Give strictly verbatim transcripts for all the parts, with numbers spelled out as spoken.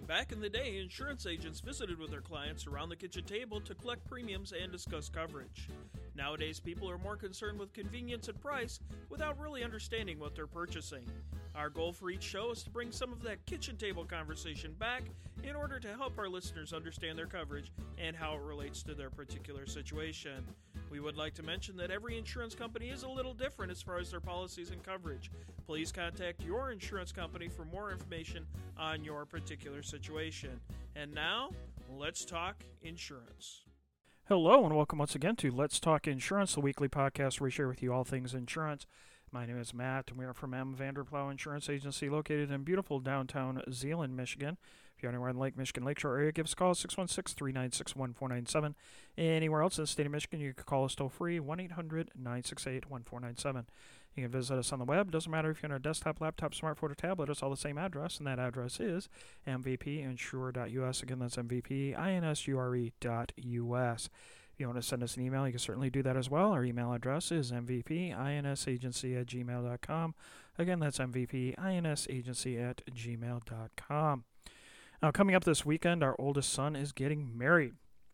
Back in the day, insurance agents visited with their clients around the kitchen table to collect premiums and discuss coverage. Nowadays, people are more concerned with convenience and price without really understanding what they're purchasing. Our goal for each show is to bring some of that kitchen table conversation back in order to help our listeners understand their coverage and how it relates to their particular situation. We would like to mention that every insurance company is a little different as far as their policies and coverage. Please contact your insurance company for more information on your particular situation. And now, let's talk insurance. Hello and welcome once again to Let's Talk Insurance, the weekly podcast where we share with you all things insurance. My name is Matt and we are from M. Vanderplow Insurance Agency located in beautiful downtown Zeeland, Michigan. If you're anywhere in the Lake Michigan Lakeshore area, give us a call at six one six, three nine six, one four nine seven. Anywhere else in the state of Michigan, you can call us toll free, one eight hundred, nine six eight, one four nine seven. You can visit us on the web. Doesn't matter if you're on a desktop, laptop, smartphone, or tablet. It's all the same address, and that address is m v p insure dot u s. Again, that's m v p insure dot u s. If you want to send us an email, you can certainly do that as well. Our email address is m v p insagency at gmail dot com. Again, that's m v p insagency at gmail dot com. Now, coming up this weekend, our oldest son is getting married.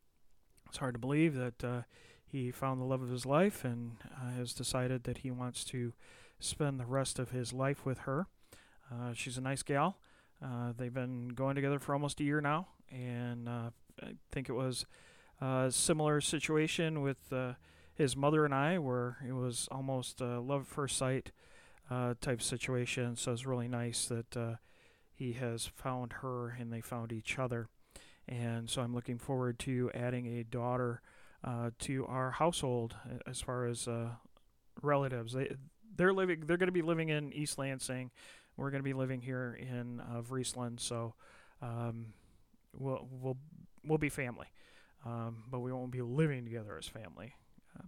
It's hard to believe that uh, he found the love of his life and uh, has decided that he wants to spend the rest of his life with her. Uh, she's a nice gal. Uh, they've been going together for almost a year now, and uh, I think it was a similar situation with uh, his mother and I, where it was almost a love at first sight uh, type situation. So it's really nice that uh, he has found her and they found each other. And so I'm looking forward to adding a daughter uh, to our household as far as uh, relatives. They they're living. They're going to be living in East Lansing. We're going to be living here in uh, Friesland. So um, we'll we'll we'll be family, um, but we won't be living together as family. Um,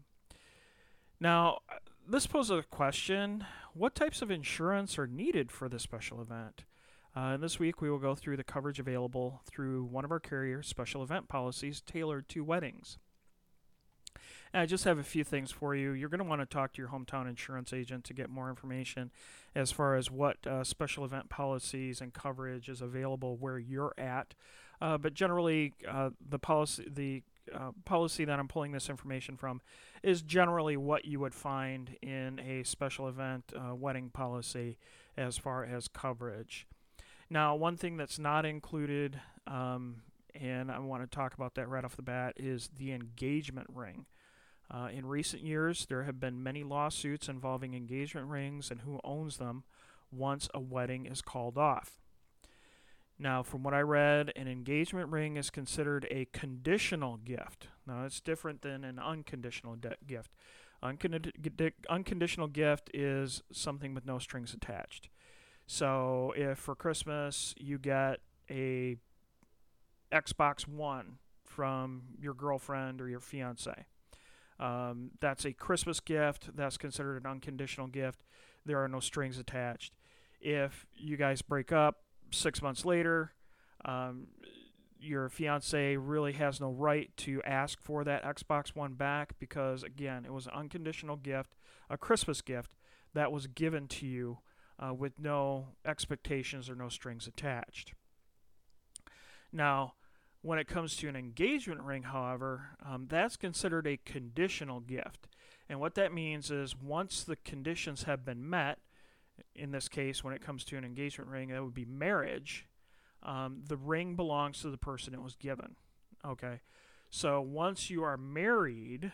now, this poses a question: what types of insurance are needed for this special event? Uh, and this week we will go through the coverage available through one of our carriers' special event policies tailored to weddings. And I just have a few things for you. You're going to want to talk to your hometown insurance agent to get more information as far as what uh, special event policies and coverage is available where you're at. Uh, but generally, uh, the policy the uh, policy that I'm pulling this information from is generally what you would find in a special event uh, wedding policy as far as coverage. Now, one thing that's not included, um, and I want to talk about that right off the bat, is the engagement ring. Uh, in recent years, there have been many lawsuits involving engagement rings and who owns them once a wedding is called off. Now, from what I read, an engagement ring is considered a conditional gift. Now, it's different than an unconditional de- gift. Uncond- unconditional gift is something with no strings attached. So if for Christmas you get a Xbox One from your girlfriend or your fiance, um, that's a Christmas gift. That's considered an unconditional gift. There are no strings attached. If you guys break up six months later, um, your fiance really has no right to ask for that Xbox One back because, again, it was an unconditional gift, a Christmas gift that was given to you Uh, with no expectations or no strings attached. Now, when it comes to an engagement ring, however, um, that's considered a conditional gift. And what that means is once the conditions have been met, in this case, when it comes to an engagement ring, that would be marriage, um, the ring belongs to the person it was given. Okay, so once you are married,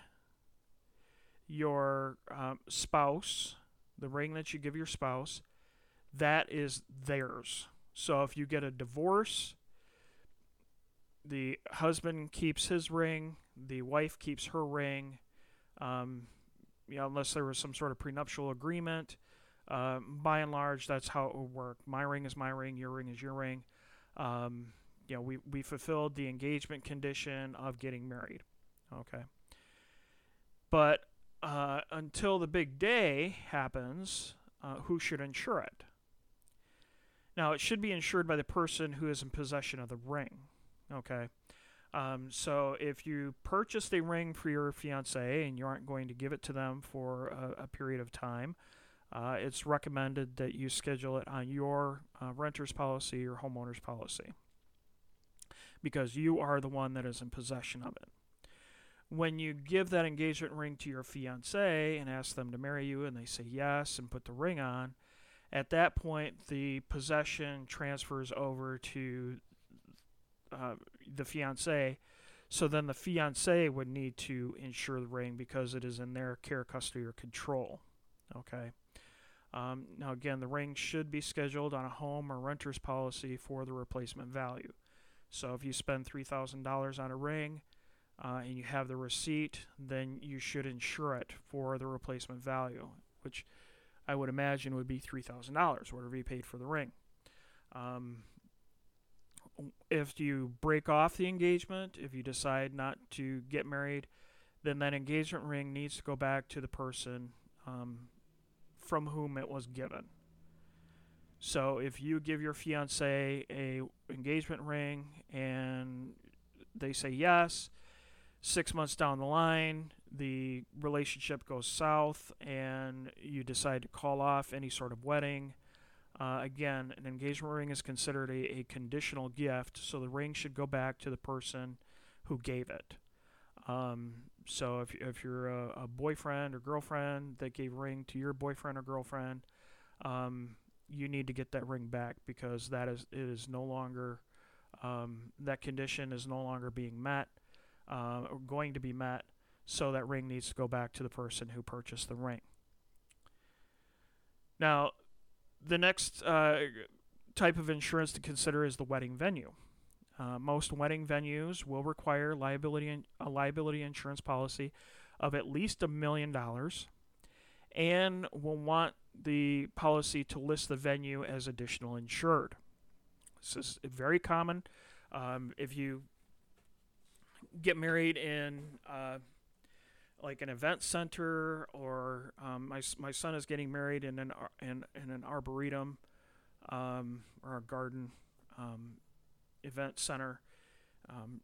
your um, spouse, the ring that you give your spouse, that is theirs. So if you get a divorce, the husband keeps his ring, the wife keeps her ring, um, you know, unless there was some sort of prenuptial agreement. Um, by and large, that's how it will work. My ring is my ring, your ring is your ring. Um, you know, we, we fulfilled the engagement condition of getting married. Okay. But uh, until the big day happens, uh, who should insure it? Now, it should be insured by the person who is in possession of the ring, okay? Um, so if you purchased a ring for your fiancé and you aren't going to give it to them for a, a period of time, uh, it's recommended that you schedule it on your uh, renter's policy or homeowner's policy. because you are the one that is in possession of it. When you give that engagement ring to your fiancé and ask them to marry you, and they say yes and put the ring on, at that point the possession transfers over to uh, the fiancé. So then the fiancé would need to insure the ring because it is in their care, custody, or control. Okay. Um, now again, the ring should be scheduled on a home or renter's policy for the replacement value. So if you spend three thousand dollars on a ring uh, and you have the receipt, then you should insure it for the replacement value, which I would imagine would be three thousand dollars, whatever you paid for the ring. Um, if you break off the engagement, if you decide not to get married, then that engagement ring needs to go back to the person um, from whom it was given. So if you give your fiancé a engagement ring and they say yes, six months down the line, the relationship goes south and you decide to call off any sort of wedding, Uh, again, an engagement ring is considered a, a conditional gift, so the ring should go back to the person who gave it. Um, so if, if you're a, a boyfriend or girlfriend that gave a ring to your boyfriend or girlfriend, um, you need to get that ring back because that is it is no longer um, that condition is no longer being met uh, or going to be met. So that ring needs to go back to the person who purchased the ring. Now, the next uh, type of insurance to consider is the wedding venue. Uh, most wedding venues will require liability in, a liability insurance policy of at least a million dollars and will want the policy to list the venue as additional insured. This is very common. Um, if you get married in uh, like an event center, or um, my my son is getting married in an in, in an arboretum um, or a garden um, event center um,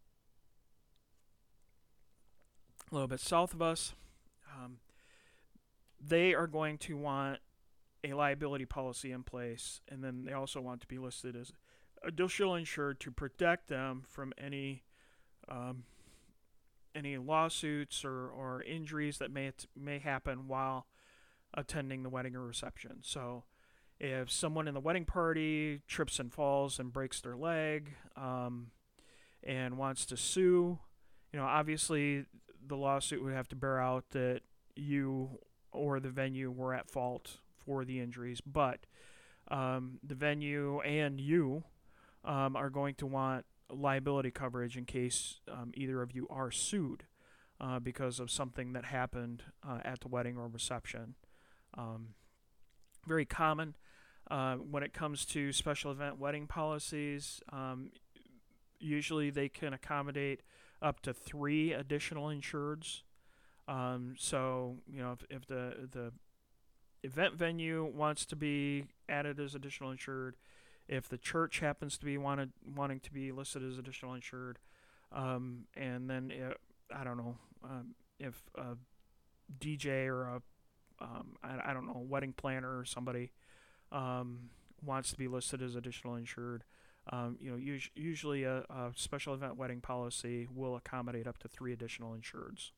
a little bit south of us. Um, they are going to want a liability policy in place, and then they also want to be listed as additional insured to protect them from any um, any lawsuits or, or injuries that may may happen while attending the wedding or reception. So if someone in the wedding party trips and falls and breaks their leg um, and wants to sue, you know, obviously the lawsuit would have to bear out that you or the venue were at fault for the injuries, but um, the venue and you um, are going to want liability coverage in case um, either of you are sued uh, because of something that happened uh, at the wedding or reception. Um, very common uh, when it comes to special event wedding policies. Um, usually they can accommodate up to three additional insureds. Um, so, you know, if, if the the event venue wants to be added as additional insured, if the church happens to be wanted wanting to be listed as additional insured, um, and then it, I don't know um, if a D J or a um, I, I don't know wedding planner or somebody um, wants to be listed as additional insured, um, you know, us- usually a, a special event wedding policy will accommodate up to three additional insureds.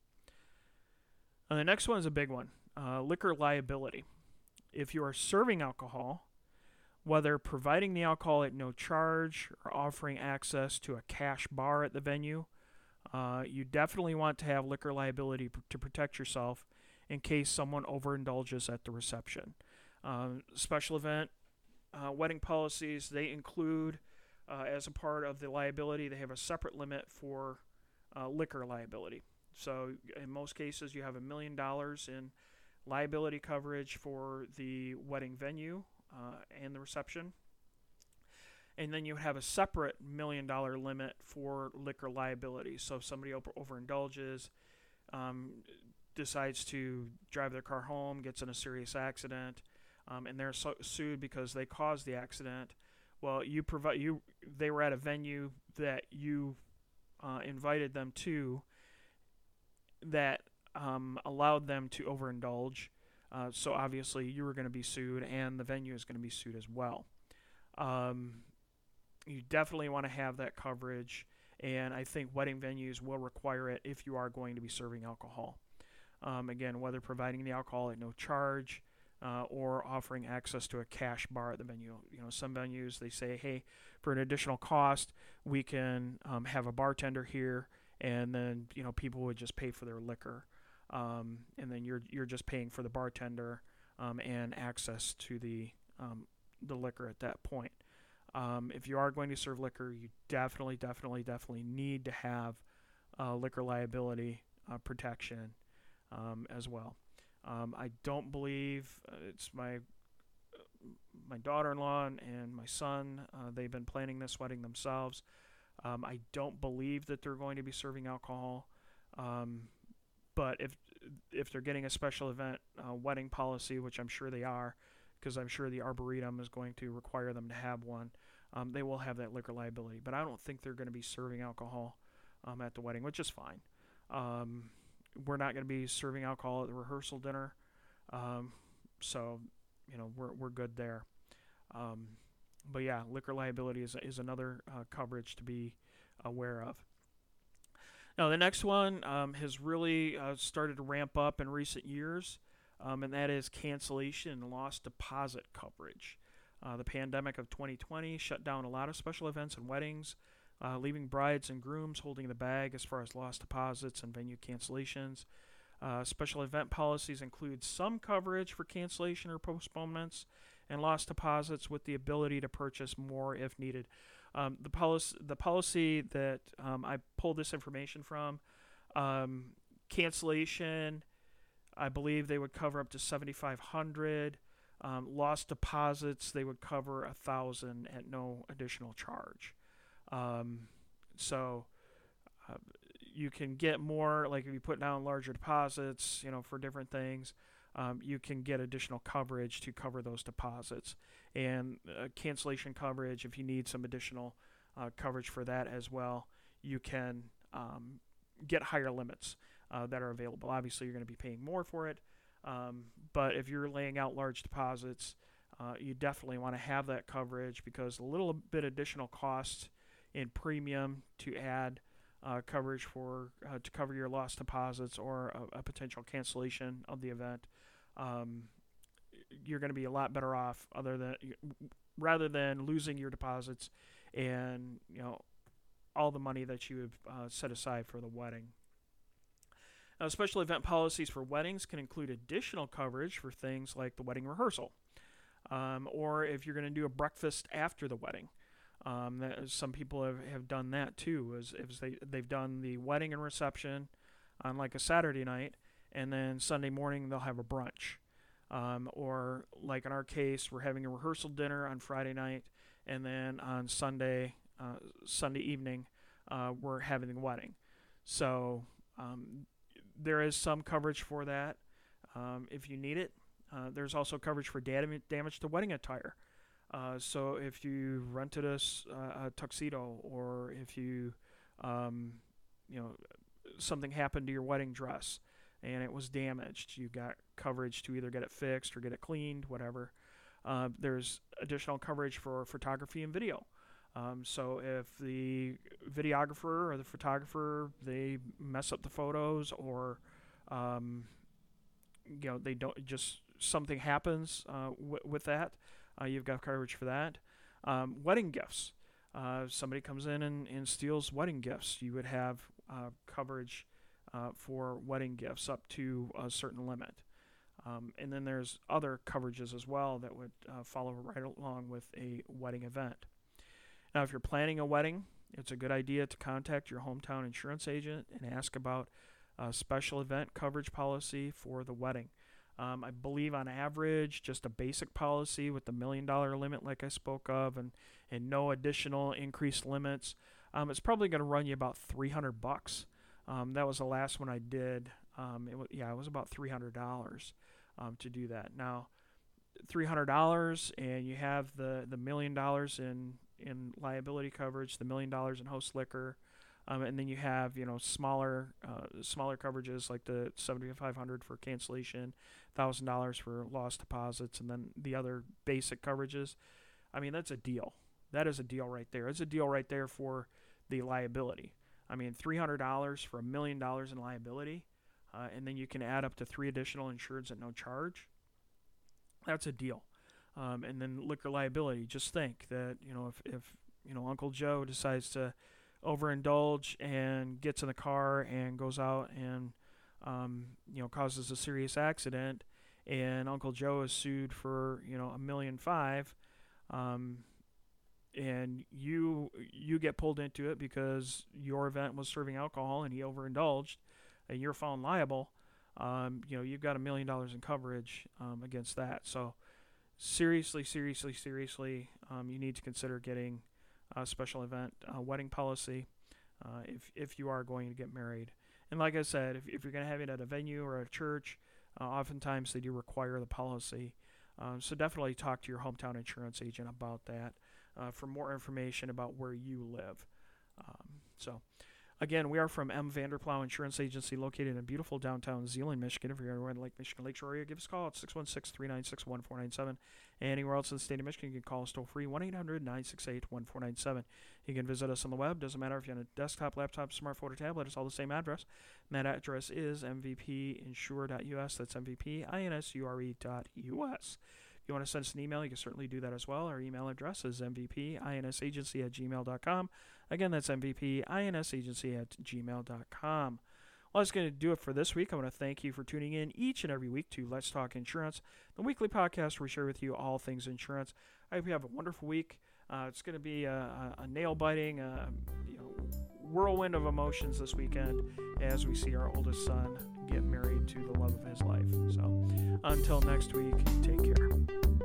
And the next one is a big one, uh, liquor liability. If you are serving alcohol, whether providing the alcohol at no charge or offering access to a cash bar at the venue, uh, you definitely want to have liquor liability pr- to protect yourself in case someone overindulges at the reception. Um, special event uh, wedding policies, they include, uh, as a part of the liability, they have a separate limit for uh, liquor liability. So in most cases, you have a million dollars in liability coverage for the wedding venue uh, and the reception. And then you have a separate million dollar limit for liquor liability. So if somebody over- overindulges, um, decides to drive their car home, gets in a serious accident, um, and they're su- sued because they caused the accident, well, you provide you they were at a venue that you uh, invited them to that um, allowed them to overindulge. Uh, so obviously you were going to be sued, and the venue is going to be sued as well. Um, you definitely want to have that coverage. and I think wedding venues will require it if you are going to be serving alcohol. Um, again, whether providing the alcohol at no charge uh, or offering access to a cash bar at the venue. You know, some venues, they say, hey, for an additional cost, we can um, have a bartender here, and then, you know, people would just pay for their liquor. Um, and then you're you're just paying for the bartender um, and access to the um, the liquor at that point. Um, if you are going to serve liquor, you definitely, definitely, definitely need to have uh, liquor liability uh, protection um, as well. Um, I don't believe uh, it's my my daughter-in-law and, and my son. Uh, they've been planning this wedding themselves. Um, I don't believe that they're going to be serving alcohol. Um, but if if they're getting a special event uh, wedding policy, which I'm sure they are, because I'm sure the Arboretum is going to require them to have one, um, they will have that liquor liability. But I don't think they're going to be serving alcohol um, at the wedding, which is fine. Um, we're not going to be serving alcohol at the rehearsal dinner, um, so you know we're we're good there. Um, but yeah, liquor liability is is another uh, coverage to be aware of. Now the next one um, has really uh, started to ramp up in recent years, um, and that is cancellation and lost deposit coverage. Uh, the pandemic of twenty twenty shut down a lot of special events and weddings, uh, leaving brides and grooms holding the bag as far as lost deposits and venue cancellations. Uh, special event policies include some coverage for cancellation or postponements and lost deposits with the ability to purchase more if needed. Um, the, policy, the policy that um, I pulled this information from, um, cancellation, I believe they would cover up to seventy-five hundred dollars. Um, lost deposits, they would cover one thousand dollars at no additional charge. Um, so uh, you can get more, like if you put down larger deposits, you know, for different things, um, you can get additional coverage to cover those deposits. And uh, cancellation coverage, if you need some additional uh, coverage for that as well, you can um, get higher limits uh, that are available. Obviously, you're going to be paying more for it, um, but if you're laying out large deposits, uh, you definitely want to have that coverage, because a little bit additional cost in premium to add uh, coverage for uh, to cover your lost deposits or a, a potential cancellation of the event, um, you're going to be a lot better off other than rather than losing your deposits and you know all the money that you have uh, set aside for the wedding. Now, special event policies for weddings can include additional coverage for things like the wedding rehearsal, um, or if you're going to do a breakfast after the wedding. Um, that, some people have, have done that too, as if they, they've done the wedding and reception on like a Saturday night, and then Sunday morning they'll have a brunch. Um, or like in our case, we're having a rehearsal dinner on Friday night, and then on Sunday uh, Sunday evening uh, we're having the wedding. So um, there is some coverage for that um, if you need it. Uh, there's also coverage for dam- damage to wedding attire. Uh, so if you rented a, uh, a tuxedo, or if you, um, you know, something happened to your wedding dress and it was damaged, you got coverage to either get it fixed or get it cleaned, whatever. Uh, there's additional coverage for photography and video. Um, so if the videographer or the photographer, they mess up the photos, or um, you know, they don't just something happens uh, w- with that. Uh, you've got coverage for that. Um, wedding gifts. Uh, if somebody comes in and, and steals wedding gifts, you would have uh, coverage uh, for wedding gifts up to a certain limit. Um, and then there's other coverages as well that would uh, follow right along with a wedding event. Now, if you're planning a wedding, it's a good idea to contact your hometown insurance agent and ask about a special event coverage policy for the wedding. Um, I believe on average, just a basic policy with the million dollar limit like I spoke of, and, and no additional increased limits, um, it's probably going to run you about three hundred bucks. Um, that was the last one I did. Um, it was, yeah, it was about three hundred dollars um, to do that. Now, three hundred dollars, and you have the, the million dollars in, in liability coverage, the million dollars in host liquor, Um, and then you have, you know, smaller uh, smaller coverages like the seventy-five hundred dollars for cancellation, one thousand dollars for lost deposits, and then the other basic coverages. I mean, that's a deal. That is a deal right there. It's a deal right there for the liability. I mean, three hundred dollars for a million dollars in liability, uh, and then you can add up to three additional insureds at no charge. That's a deal. Um, and then liquor liability. Just think that, you know, if, if you know Uncle Joe decides to overindulge and gets in the car and goes out and um, you know causes a serious accident, and Uncle Joe is sued for you know a million five, um, and you you get pulled into it because your event was serving alcohol and he overindulged, and you're found liable. Um, you know you've got a million dollars in coverage um, against that. So seriously, seriously, seriously, um, you need to consider getting a special event uh, wedding policy uh, if if you are going to get married. And like I said, if if you're going to have it at a venue or a church, uh, oftentimes they do require the policy. Um, so definitely talk to your hometown insurance agent about that uh, for more information about where you live. Um, so. Again, we are from M. Vanderplow Insurance Agency, located in beautiful downtown Zeeland, Michigan. If you're anywhere in the Lake Michigan Lakeshore area, give us a call at six one six, three nine six, one four nine seven. Anywhere else in the state of Michigan, you can call us toll-free, one eight hundred, nine six eight, one four nine seven. You can visit us on the web. Doesn't matter if you're on a desktop, laptop, smartphone, or tablet. It's all the same address. And that address is m v p insure dot u s. That's M V P insure dot u s. If you want to send us an email, you can certainly do that as well. Our email address is m v p insagency at gmail dot com. Again, that's m v p insagency at gmail dot com. Well, that's going to do it for this week. I want to thank you for tuning in each and every week to Let's Talk Insurance, the weekly podcast where we share with you all things insurance. I hope you have a wonderful week. Uh, it's going to be a, a, a nail-biting, uh, you know, whirlwind of emotions this weekend as we see our oldest son get married to the love of his life. So until next week, take care.